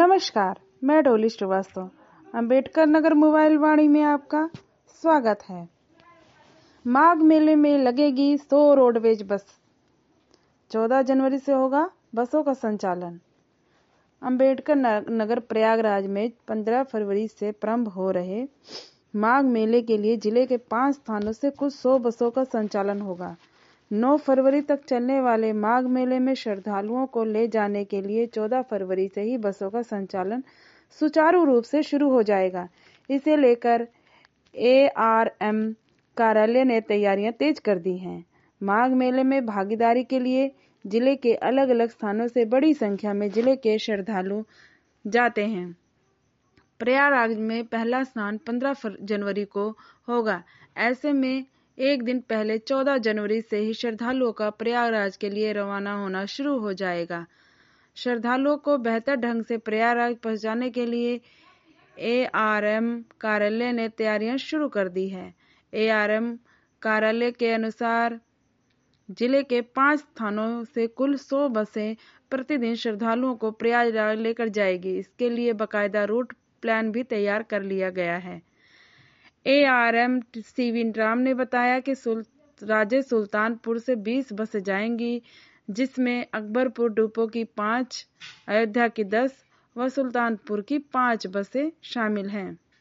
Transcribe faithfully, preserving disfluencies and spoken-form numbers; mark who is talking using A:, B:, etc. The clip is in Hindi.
A: नमस्कार, मैं डोली श्रीवास्तव। अंबेडकर नगर मोबाइल वाणी में आपका स्वागत है। माघ मेले में लगेगी सौ रोडवेज बस। चौदह जनवरी से होगा बसों का संचालन। अंबेडकर नगर प्रयागराज में पंद्रह फरवरी से प्रारंभ हो रहे माघ मेले के लिए जिले के पांच स्थानों से कुल सौ बसों का संचालन होगा। नौ फरवरी तक चलने वाले माघ मेले में श्रद्धालुओं को ले जाने के लिए चौदह फरवरी से ही बसों का संचालन सुचारू रूप से शुरू हो जाएगा। इसे लेकर ए आर एम कार्यालय ने तैयारियां तेज कर दी हैं। माघ मेले में भागीदारी के लिए जिले के अलग अलग स्थानों से बड़ी संख्या में जिले के श्रद्धालु जाते हैं। प्रयागराज में पहला स्नान पंद्रह जनवरी को होगा। ऐसे में एक दिन पहले चौदह जनवरी से ही श्रद्धालुओं का प्रयागराज के लिए रवाना होना शुरू हो जाएगा। श्रद्धालुओं को बेहतर ढंग से प्रयागराज पहुंचाने के लिए ए आर एम कार्यालय ने तैयारियां शुरू कर दी है। ए आर एम कार्यालय के अनुसार जिले के पांच स्थानों से कुल सौ बसें प्रतिदिन श्रद्धालुओं को प्रयागराज लेकर जाएगी। इसके लिए बाकायदा रूट प्लान भी तैयार कर लिया गया है। A R M C Ram ने बताया कि सुल, राजे सुल्तानपुर से बीस बसें जाएंगी, जिसमें अकबरपुर डिपो की पांच, अयोध्या की दस व सुल्तानपुर की पांच बसें शामिल हैं।